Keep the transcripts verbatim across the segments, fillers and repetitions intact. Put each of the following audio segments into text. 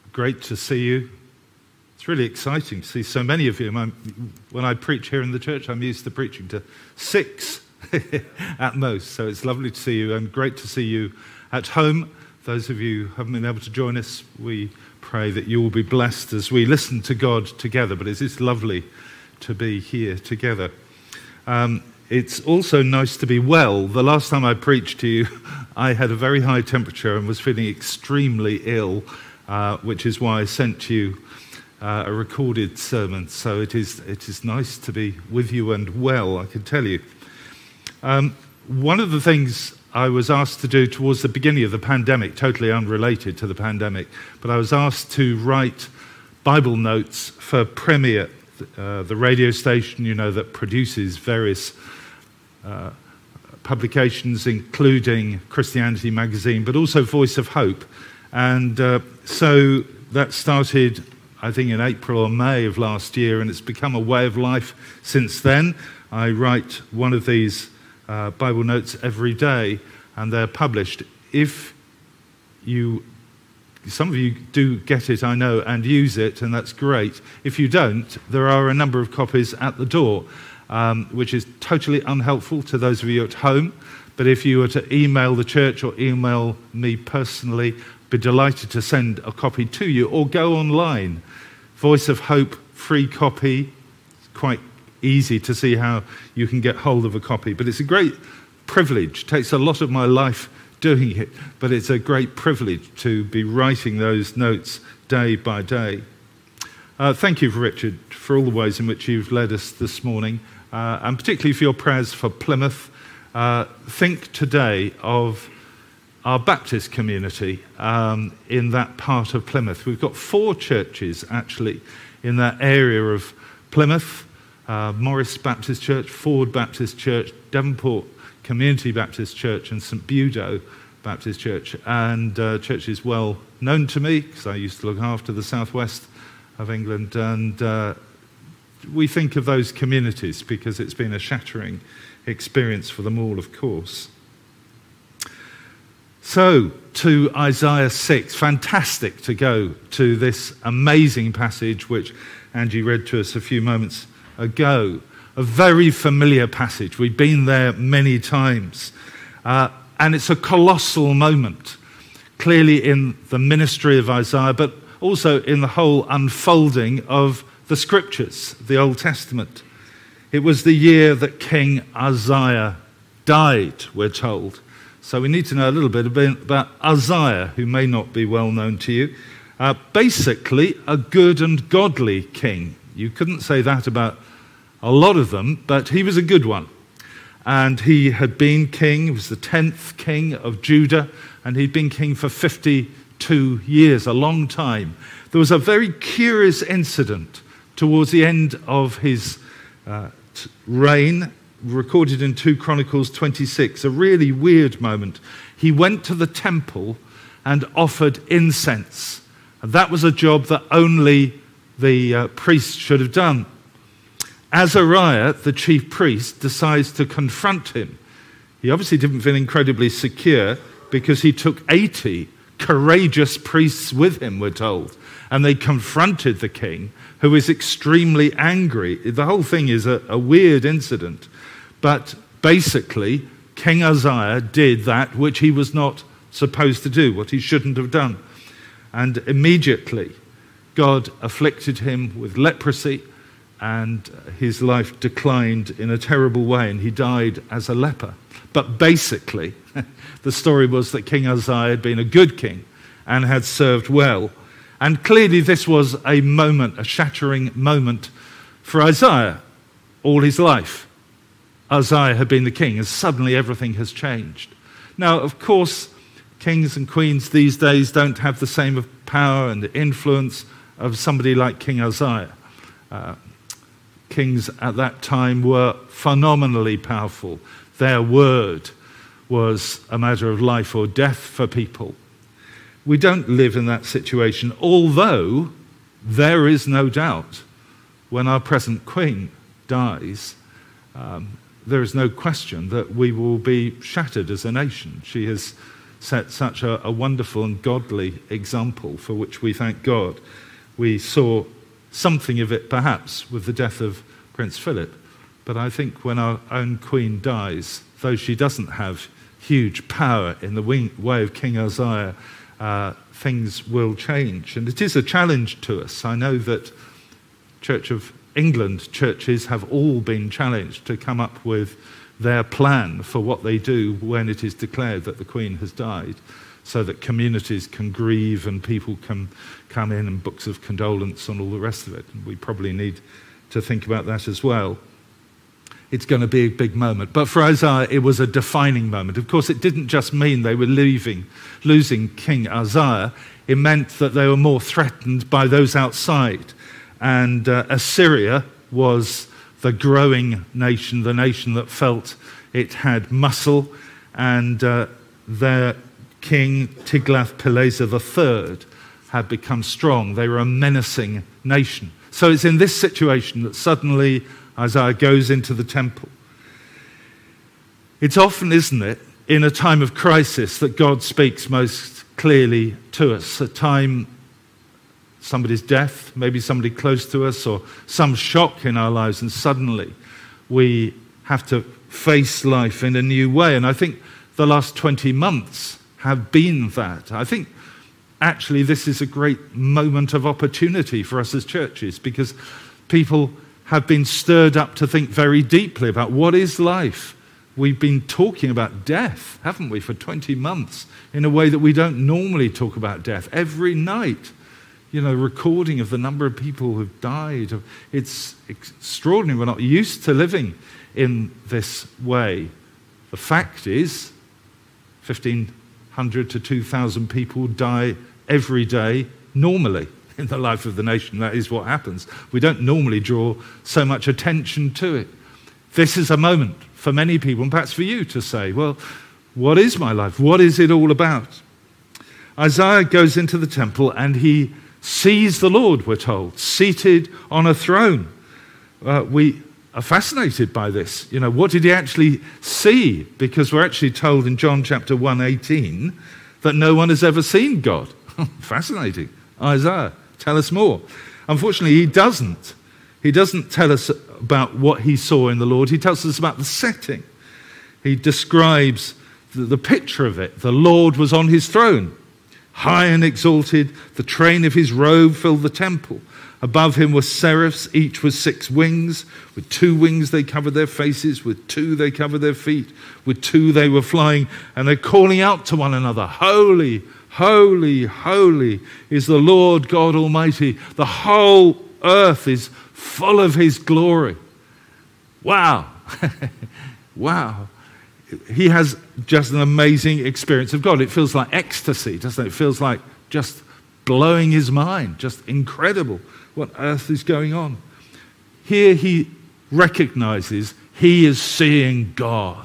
Great to see you. It's really exciting to see so many of you. I'm, when I preach here in the church, I'm used to preaching to six at most, so it's lovely to see you and great to see you at home. Those of you who haven't been able to join us, we pray that you will be blessed as we listen to God together, but it is lovely to be here together. Um, it's also nice to be well. The last time I preached to you, I had a very high temperature and was feeling extremely ill, uh, which is why I sent you uh, a recorded sermon. So it is it is nice to be with you and well, I can tell you. Um, one of the things I was asked to do towards the beginning of the pandemic, totally unrelated to the pandemic, but I was asked to write Bible notes for Premier, uh, the radio station, you know, that produces various uh, publications, including Christianity Magazine, but also Voice of Hope. And uh, so that started, I think, in April or May of last year, and it's become a way of life since then. I write one of these uh, Bible notes every day, and they're published. If you, some of you do get it, I know, and use it, and that's great. If you don't, there are a number of copies at the door, um, which is totally unhelpful to those of you at home. But if you were to email the church or email me personally, be delighted to send a copy to you, or go online. Voice of Hope, free copy. It's quite easy to see how you can get hold of a copy, but it's a great privilege. It takes a lot of my life doing it, but it's a great privilege to be writing those notes day by day. Uh, thank you, Richard, for all the ways in which you've led us this morning, uh, and particularly for your prayers for Plymouth. Uh, think today of our Baptist community um, in that part of Plymouth. We've got four churches, actually, in that area of Plymouth. Uh, Morris Baptist Church, Ford Baptist Church, Devonport Community Baptist Church, and St Budo Baptist Church. And uh, church is well known to me, because I used to look after the southwest of England. And uh, we think of those communities because it's been a shattering experience for them all, of course. So, to Isaiah six, fantastic to go to this amazing passage which Angie read to us a few moments ago. A very familiar passage. We've been there many times. Uh, and it's a colossal moment, clearly in the ministry of Isaiah, but also in the whole unfolding of the scriptures, the Old Testament. It was the year that King Uzziah died, we're told. So we need to know a little bit about Uzziah, who may not be well known to you. Uh, basically, a good and godly king. You couldn't say that about a lot of them, but he was a good one. And he had been king, he was the tenth king of Judah, and he'd been king for fifty-two years, a long time. There was a very curious incident towards the end of his uh, t- reign, recorded in Second Chronicles twenty-six, a really weird moment. He went to the temple and offered incense. And that was a job that only the uh, priest should have done. Azariah, the chief priest, decides to confront him. He obviously didn't feel incredibly secure because he took eighty courageous priests with him, we're told. And they confronted the king, who is extremely angry. The whole thing is a, a weird incident. But basically, King Uzziah did that which he was not supposed to do, what he shouldn't have done. And immediately, God afflicted him with leprosy, and his life declined in a terrible way, and he died as a leper. But basically, the story was that King Uzziah had been a good king and had served well. And clearly this was a moment, a shattering moment for Isaiah all his life. Uzziah had been the king, and suddenly everything has changed. Now, of course, kings and queens these days don't have the same power and influence of somebody like King Uzziah. Uh, kings at that time were phenomenally powerful. Their word was a matter of life or death for people. We don't live in that situation, although there is no doubt when our present queen dies, um, there is no question that we will be shattered as a nation. She has set such a, a wonderful and godly example for which we thank God. We saw something of it perhaps with the death of Prince Philip, but I think when our own Queen dies, though she doesn't have huge power in the way of King Uzziah, uh, things will change. And it is a challenge to us. I know that Church of England churches have all been challenged to come up with their plan for what they do when it is declared that the Queen has died, so that communities can grieve and people can come in and books of condolence and all the rest of it. And we probably need to think about that as well. It's going to be a big moment. But for Isaiah, it was a defining moment. Of course, it didn't just mean they were leaving, losing King Uzziah. It meant that they were more threatened by those outside. And uh, Assyria was the growing nation, the nation that felt it had muscle, and uh, their king, Tiglath-Pileser the third, had become strong. They were a menacing nation. So it's in this situation that suddenly Isaiah goes into the temple. It's often, isn't it, in a time of crisis that God speaks most clearly to us, a time somebody's death, maybe somebody close to us, or some shock in our lives, and suddenly we have to face life in a new way. And I think the last twenty months have been that. I think actually this is a great moment of opportunity for us as churches, because people have been stirred up to think very deeply about what is life. We've been talking about death, haven't we, for twenty months, in a way that we don't normally talk about death. Every night, you know, recording of the number of people who've died. It's extraordinary. We're not used to living in this way. The fact is, fifteen hundred to two thousand people die every day normally in the life of the nation. That is what happens. We don't normally draw so much attention to it. This is a moment for many people, and perhaps for you, to say, well, what is my life? What is it all about? Isaiah goes into the temple and he sees the Lord, we're told, seated on a throne. Uh, we are fascinated by this. You know, what did he actually see? Because we're actually told in John chapter one eighteen that no one has ever seen God. Fascinating. Isaiah, tell us more. Unfortunately, he doesn't. He doesn't tell us about what he saw in the Lord. He tells us about the setting. He describes the, the picture of it. The Lord was on his throne, high and exalted. The train of his robe filled the temple. Above him were seraphs, each with six wings. With two wings they covered their faces, with two they covered their feet, with two they were flying, and they're calling out to one another, holy, holy, holy is the Lord God Almighty. The whole earth is full of his glory. Wow. Wow. He has just an amazing experience of God. It feels like ecstasy, doesn't it? It feels like just blowing his mind, just incredible. What earth is going on? Here he recognizes he is seeing God.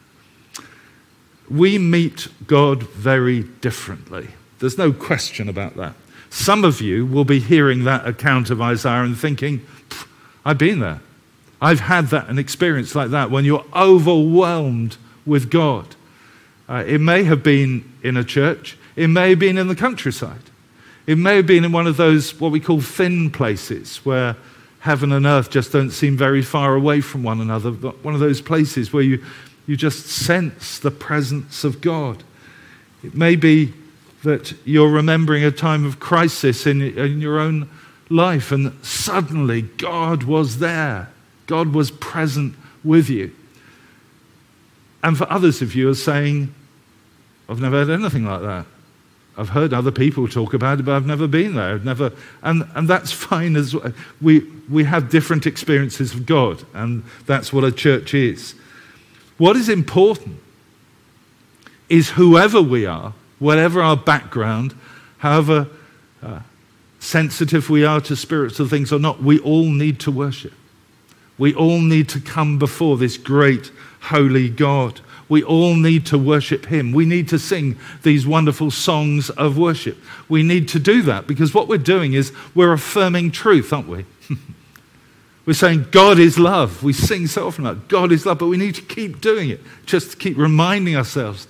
We meet God very differently. There's no question about that. Some of you will be hearing that account of Isaiah and thinking, I've been there. I've had that, an experience like that, when you're overwhelmed with God. Uh, it may have been in a church. It may have been in the countryside. It may have been in one of those, what we call thin places, where heaven and earth just don't seem very far away from one another. But one of those places where you, you just sense the presence of God. It may be that you're remembering a time of crisis in, in your own life, and suddenly God was there. God was present with you. And for others of you are saying, I've never had anything like that. I've heard other people talk about it, but I've never been there. I've never, and, and that's fine as well. We, we have different experiences of God, and that's what a church is. What is important is whoever we are, whatever our background, however uh, sensitive we are to spiritual things or not, we all need to worship. We all need to come before this great, holy God. We all need to worship him. We need to sing these wonderful songs of worship. We need to do that because what we're doing is we're affirming truth, aren't we? We're saying God is love. We sing so often about God is love, but we need to keep doing it, just to keep reminding ourselves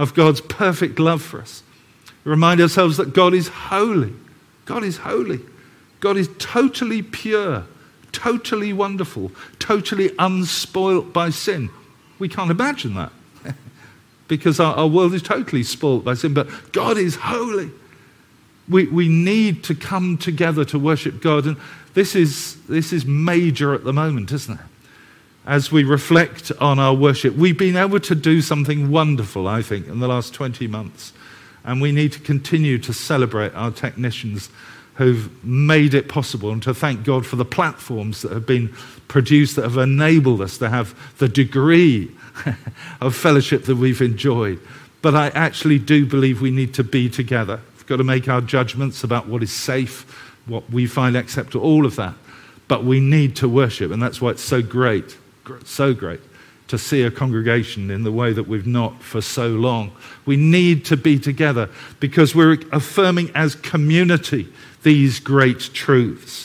of God's perfect love for us. Remind ourselves that God is holy. God is holy. God is totally pure, totally wonderful, totally unspoilt by sin. We can't imagine that because our, our world is totally spoilt by sin, but God is holy. We, we need to come together to worship God, and this is, this is major at the moment, isn't it? As we reflect on our worship, we've been able to do something wonderful, I think, in the last twenty months. And we need to continue to celebrate our technicians who've made it possible, and to thank God for the platforms that have been produced that have enabled us to have the degree of fellowship that we've enjoyed. But I actually do believe we need to be together. We've got to make our judgments about what is safe, what we find acceptable, all of that. But we need to worship, and that's why it's so great. So great to see a congregation in the way that we've not for so long. We need to be together because we're affirming as community these great truths.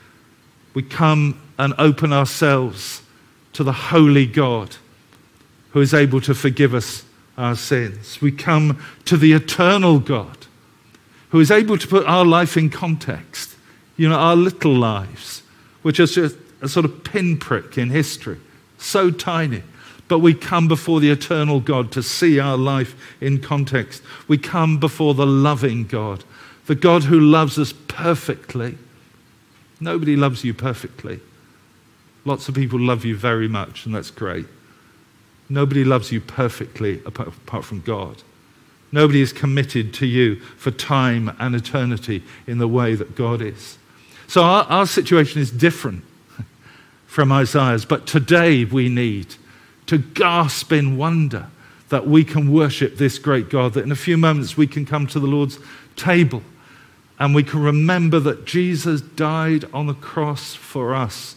We come and open ourselves to the holy God who is able to forgive us our sins. We come to the eternal God who is able to put our life in context. You know, our little lives, which are just a sort of pinprick in history, so tiny. But we come before the eternal God to see our life in context. We come before the loving God, the God who loves us perfectly. Nobody loves you perfectly. Lots of people love you very much, and that's great. Nobody loves you perfectly apart, apart from God. Nobody is committed to you for time and eternity in the way that God is. So our, our situation is different from Isaiah's, but today we need to gasp in wonder that we can worship this great God, that in a few moments we can come to the Lord's table and we can remember that Jesus died on the cross for us,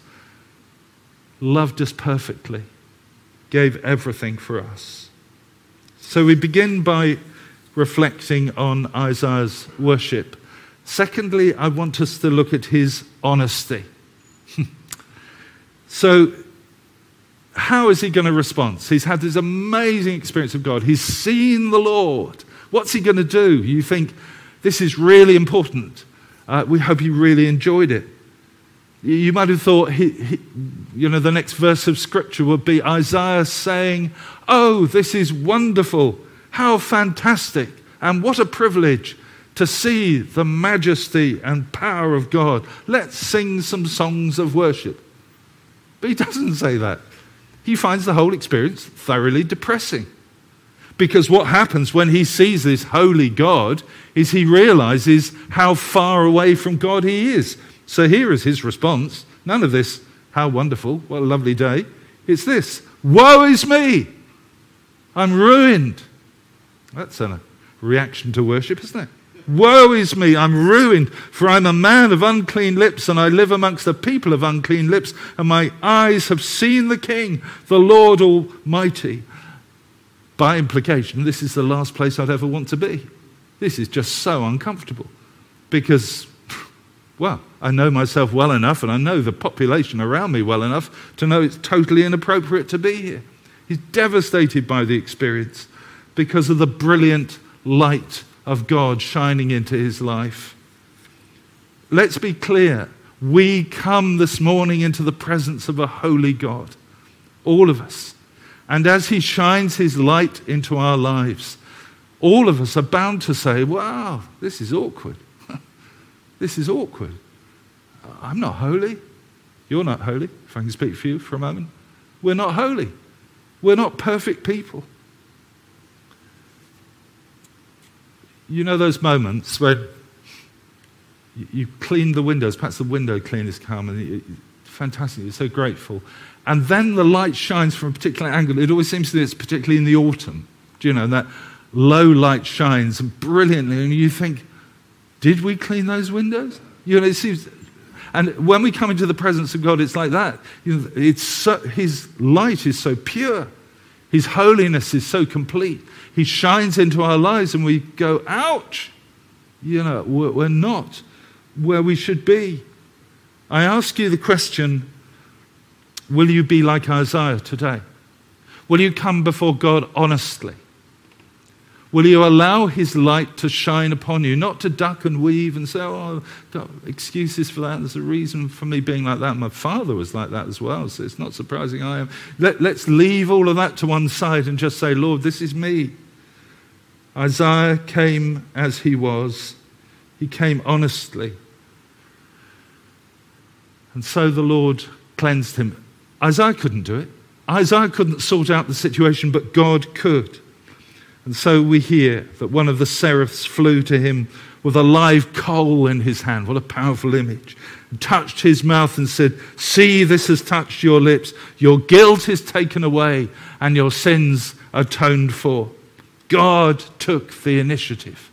loved us perfectly, gave everything for us. So we begin by reflecting on Isaiah's worship. Secondly, I want us to look at his honesty. So, how is he going to respond? He's had this amazing experience of God. He's seen the Lord. What's he going to do? You think, this is really important. Uh, we hope he really enjoyed it. You might have thought, he, he, you know, the next verse of Scripture would be Isaiah saying, oh, this is wonderful. How fantastic. And what a privilege to see the majesty and power of God. Let's sing some songs of worship. But he doesn't say that. He finds the whole experience thoroughly depressing. Because what happens when he sees this holy God is he realizes how far away from God he is. So here is his response. None of this, how wonderful, what a lovely day. It's this, woe is me. I'm ruined. That's a reaction to worship, isn't it? Woe is me, I'm ruined, for I'm a man of unclean lips, and I live amongst the people of unclean lips, and my eyes have seen the King, the Lord Almighty. By implication, this is the last place I'd ever want to be. This is just so uncomfortable. Because, well, I know myself well enough, and I know the population around me well enough to know it's totally inappropriate to be here. He's devastated by the experience because of the brilliant light of God shining into his life. Let's be clear. We come this morning into the presence of a holy God. All of us. And as he shines his light into our lives, all of us are bound to say, wow, this is awkward. This is awkward. I'm not holy. You're not holy, if I can speak for you for a moment. We're not holy. We're not perfect people. You know those moments when you clean the windows, perhaps the window cleaners come, and you, fantastic, you're so grateful. And then the light shines from a particular angle. It always seems to me it's particularly in the autumn. Do you know, that low light shines brilliantly, and you think, did we clean those windows? You know, it seems, and when we come into the presence of God, it's like that. You know, it's so, his light is so pure. His holiness is so complete. He shines into our lives and we go, ouch! You know, we're not where we should be. I ask you the question, will you be like Isaiah today? Will you come before God honestly? Will you allow his light to shine upon you? Not to duck and weave and say, oh, I've got excuses for that. There's a reason for me being like that. My father was like that as well, so it's not surprising I am. Let, let's leave all of that to one side and just say, Lord, this is me. Isaiah came as he was. He came honestly. And so the Lord cleansed him. Isaiah couldn't do it. Isaiah couldn't sort out the situation, but God could. And so we hear that one of the seraphs flew to him with a live coal in his hand. What a powerful image. And touched his mouth and said, see, this has touched your lips. Your guilt is taken away and your sins atoned for. God took the initiative.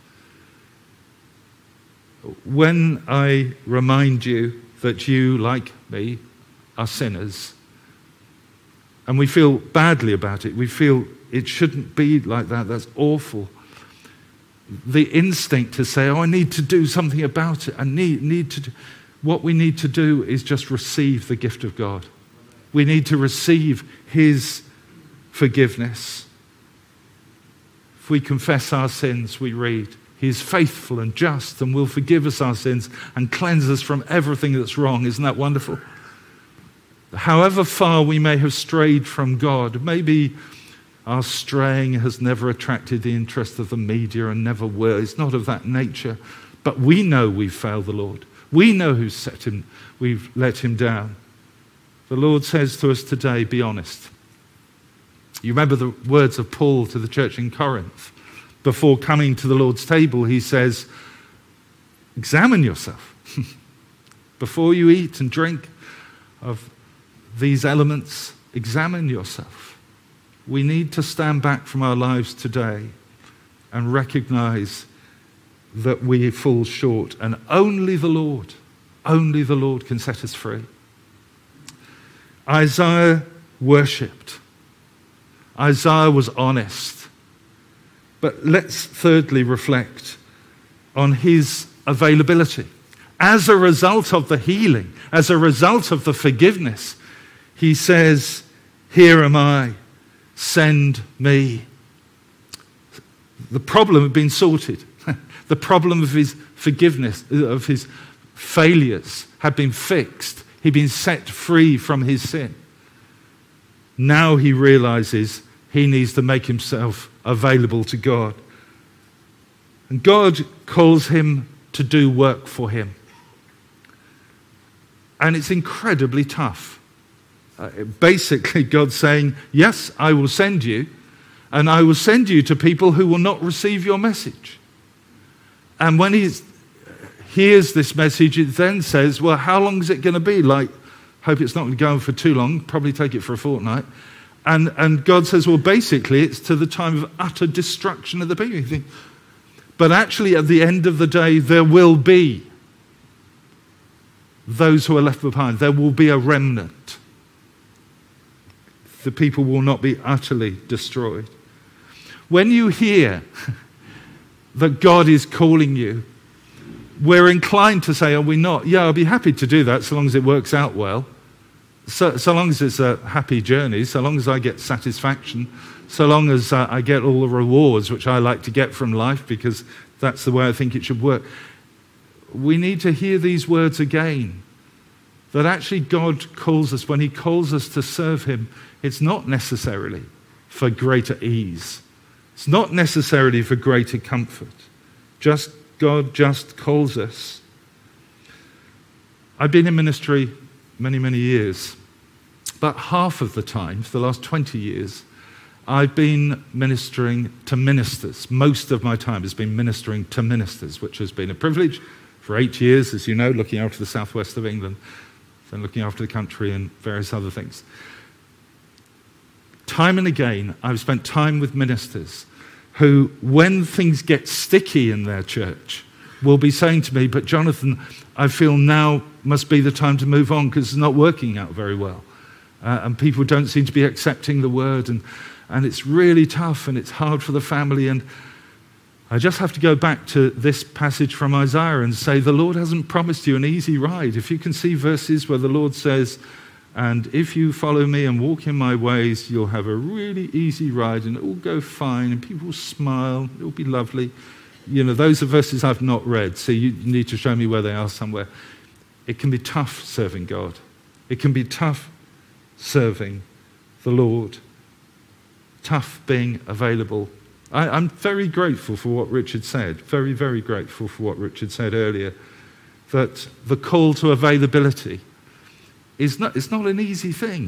When I remind you that you, like me, are sinners, and we feel badly about it, we feel it shouldn't be like that, that's awful. The instinct to say, oh, I need to do something about it. I need, need to do. What we need to do is just receive the gift of God. We need to receive his forgiveness. If we confess our sins, we read, he is faithful and just and will forgive us our sins and cleanse us from everything that's wrong. Isn't that wonderful? However far we may have strayed from God, maybe our straying has never attracted the interest of the media and never will. It's not of that nature. But we know we've failed the Lord. We know who's set him, we've let him down. The Lord says to us today, be honest. You remember the words of Paul to the church in Corinth. Before coming to the Lord's table, he says, examine yourself. Before you eat and drink of these elements, examine yourself. We need to stand back from our lives today and recognize that we fall short, and only the Lord, only the Lord can set us free. Isaiah worshipped. Isaiah was honest. But let's thirdly reflect on his availability. As a result of the healing, as a result of the forgiveness, he says, here am I. Send me. The problem had been sorted. The problem of his forgiveness, of his failures, had been fixed. He'd been set free from his sin. Now he realizes he needs to make himself available to God. And God calls him to do work for him. And it's incredibly tough. Uh, basically, God's saying, yes, I will send you, and I will send you to people who will not receive your message. And when he hears this message, it then says, well, how long is it going to be? Like, hope it's not going to go on for too long, probably take it for a fortnight. And, and God says, well, basically, it's to the time of utter destruction of the people. You think, but actually, at the end of the day, there will be those who are left behind. There will be a remnant. The people will not be utterly destroyed. When you hear that God is calling you, we're inclined to say, are we not? Yeah, I'll be happy to do that so long as it works out well. So, so long as it's a happy journey, so long as I get satisfaction, so long as uh, I get all the rewards which I like to get from life, because that's the way I think it should work. We need to hear these words again, that actually God calls us, when he calls us to serve him, it's not necessarily for greater ease. It's not necessarily for greater comfort. Just God just calls us. I've been in ministry many, many years. About half of the time, for the last twenty years, I've been ministering to ministers. Most of my time has been ministering to ministers, which has been a privilege for eight years, as you know, looking after the southwest of England, then looking after the country and various other things. Time and again, I've spent time with ministers who, when things get sticky in their church, will be saying to me, but Jonathan, I feel now must be the time to move on because it's not working out very well. Uh, and people don't seem to be accepting the word, and, and it's really tough, and it's hard for the family. And I just have to go back to this passage from Isaiah and say, the Lord hasn't promised you an easy ride. If you can see verses where the Lord says, And if you follow me and walk in my ways, you'll have a really easy ride and it will go fine and people will smile. It will be lovely. You know, those are verses I've not read, so you need to show me where they are somewhere. It can be tough serving God. It can be tough serving the Lord. Tough being available. I, I'm very grateful for what Richard said. Very, very grateful for what Richard said earlier. That the call to availability is not, it's not an easy thing.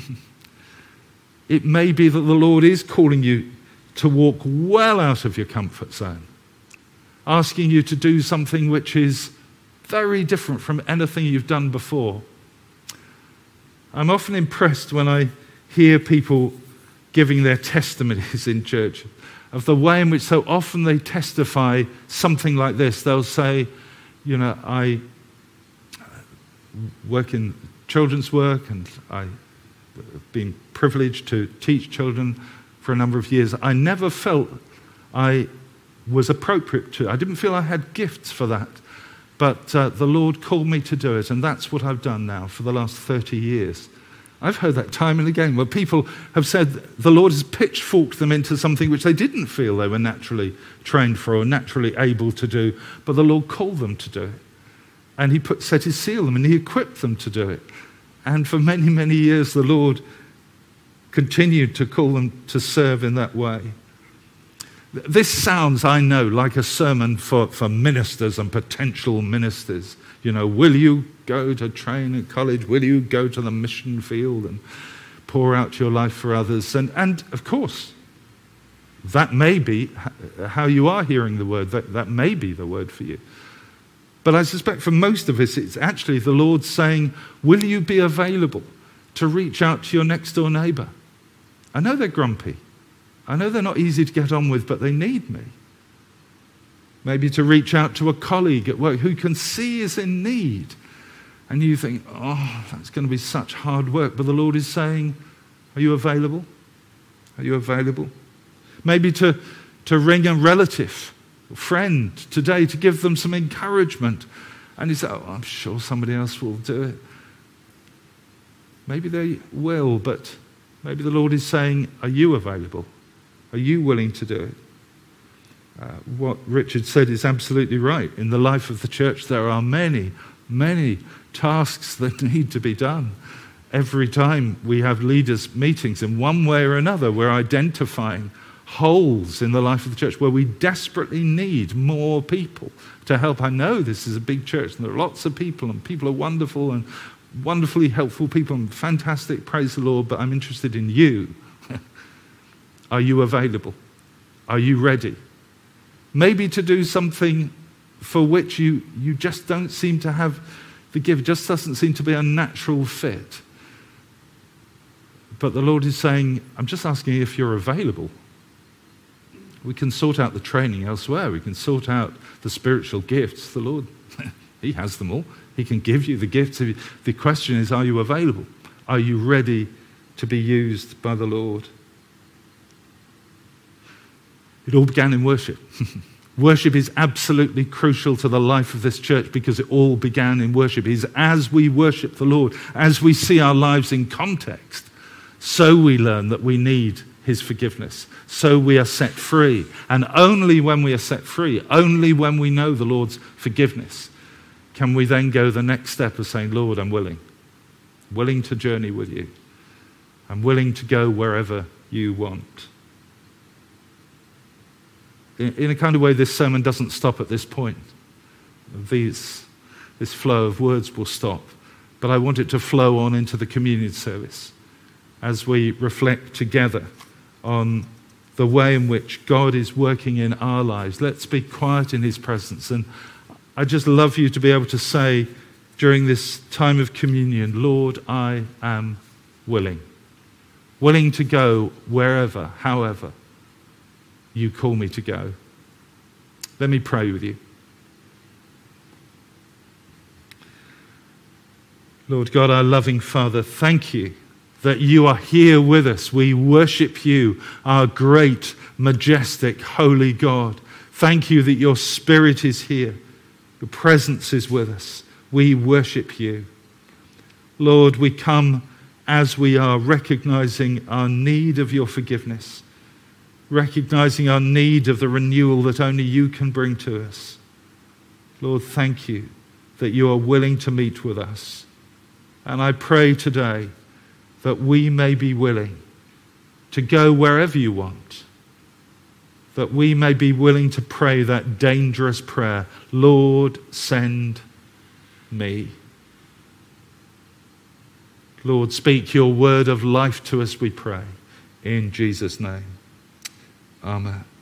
It may be that the Lord is calling you to walk well out of your comfort zone, asking you to do something which is very different from anything you've done before. I'm often impressed when I hear people giving their testimonies in church of the way in which so often they testify something like this. They'll say, you know, I work in children's work and I've been privileged to teach children for a number of years. I never felt I was appropriate to. I didn't feel I had gifts for that. But uh, the Lord called me to do it, and that's what I've done now for the last thirty years. I've heard that time and again, where people have said the Lord has pitchforked them into something which they didn't feel they were naturally trained for or naturally able to do, but the Lord called them to do it. And he put, set his seal on them, and he equipped them to do it. And for many, many years, the Lord continued to call them to serve in that way. This sounds, I know, like a sermon for, for ministers and potential ministers. You know, will you go to train at college? Will you go to the mission field and pour out your life for others? And, and of course, that may be how you are hearing the word. That, that may be the word for you. But I suspect for most of us, it's actually the Lord saying, will you be available to reach out to your next door neighbor? I know they're grumpy. I know they're not easy to get on with, but they need me. Maybe to reach out to a colleague at work who can see is in need. And you think, oh, that's going to be such hard work. But the Lord is saying, are you available? Are you available? Maybe to, to ring a relative, a friend today to give them some encouragement. And you say, oh, I'm sure somebody else will do it. Maybe they will, but maybe the Lord is saying, are you available? Are you willing to do it? Uh, what Richard said is absolutely right. In the life of the church, there are many, many tasks that need to be done. Every time we have leaders' meetings, in one way or another, we're identifying holes in the life of the church where we desperately need more people to help. I know this is a big church, and there are lots of people, and people are wonderful and wonderfully helpful people, and fantastic, praise the Lord, but I'm interested in you. Are you available? Are you ready? Maybe to do something for which you, you just don't seem to have the gift. It just doesn't seem to be a natural fit. But the Lord is saying, I'm just asking if you're available. We can sort out the training elsewhere. We can sort out the spiritual gifts. The Lord, he has them all. He can give you the gifts. The question is, are you available? Are you ready to be used by the Lord? It all began in worship. Worship is absolutely crucial to the life of this church because it all began in worship. It is as we worship the Lord, as we see our lives in context, so we learn that we need his forgiveness. So we are set free. And only when we are set free, only when we know the Lord's forgiveness, can we then go the next step of saying, Lord, I'm willing. Willing to journey with you. I'm willing to go wherever you want. In a kind of way, this sermon doesn't stop at this point. These, this flow of words will stop. But I want it to flow on into the communion service as we reflect together on the way in which God is working in our lives. Let's be quiet in his presence. And I just love you to be able to say during this time of communion, Lord, I am willing. Willing to go wherever, however you call me to go. Let me pray with you. Lord God, our loving Father, thank you that you are here with us. We worship you, our great, majestic, holy God. Thank you that your Spirit is here. Your presence is with us. We worship you. Lord, we come as we are recognizing our need of your forgiveness, recognizing our need of the renewal that only you can bring to us. Lord, thank you that you are willing to meet with us. And I pray today that we may be willing to go wherever you want, that we may be willing to pray that dangerous prayer, Lord, send me. Lord, speak your word of life to us, we pray. In Jesus' name, amen.